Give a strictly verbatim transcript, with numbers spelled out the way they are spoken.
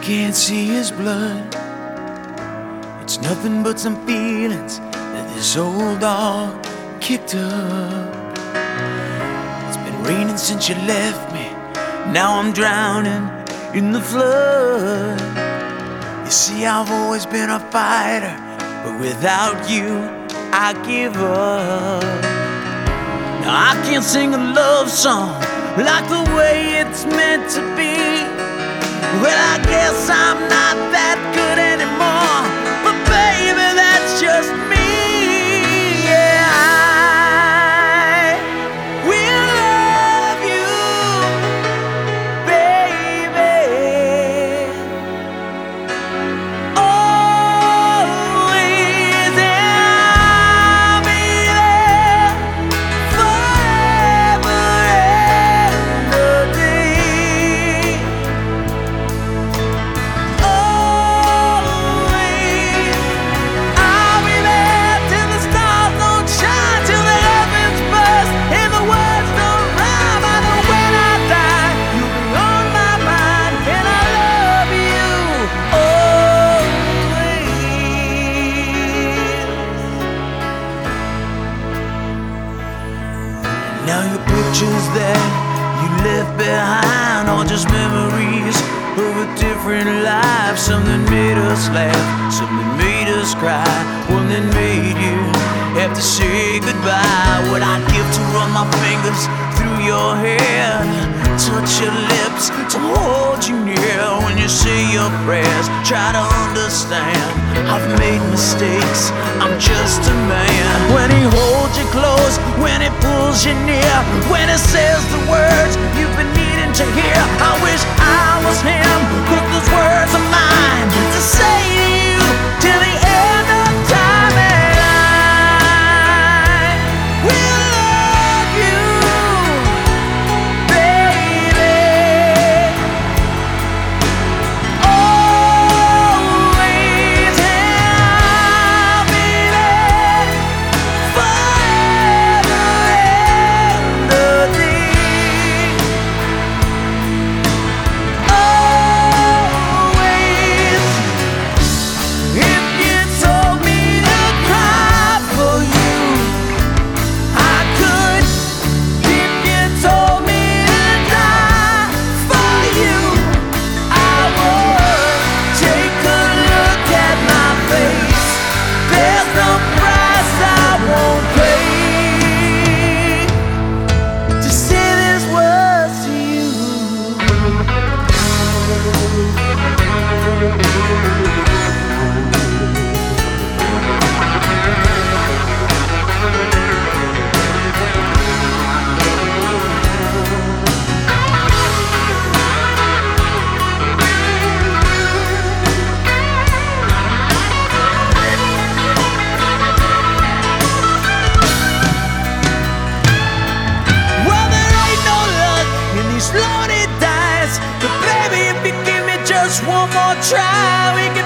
can't see his blood. It's nothing but some feelings that this old dog kicked up. It's been raining since you left me. Now I'm drowning in the flood. You see, I've always been a fighter, but without you, I give up. Now I can't sing a love song like the way it's meant to be. Well, I guess I'm not that good anymore, but baby, that's just me. Yeah, I will love you, baby, always, and I'll be there forever and a day. Now your pictures that you left behind are just memories of a different life. Something made us laugh, something made us cry, one that made you have to say goodbye. What I'd give to run my fingers through your hair, touch your lips, to hold you near when you say your prayers. Try to understand, I've made mistakes, I'm just a man. When he holds you close, when he pulls you near, when he says the words you've been needing to hear, I wish I was him, 'cause those words are mine to say to you till the end of time. And I will love you, baby, always, and I'll be there forever and a day. Always. If you told me to cry for you, I could. If you told me to die for you, I would. Take a look at my face, there's no price I won't pay to say these words to you. Well, there ain't no luck in these loaded dice, but baby, if you give me just one more try, we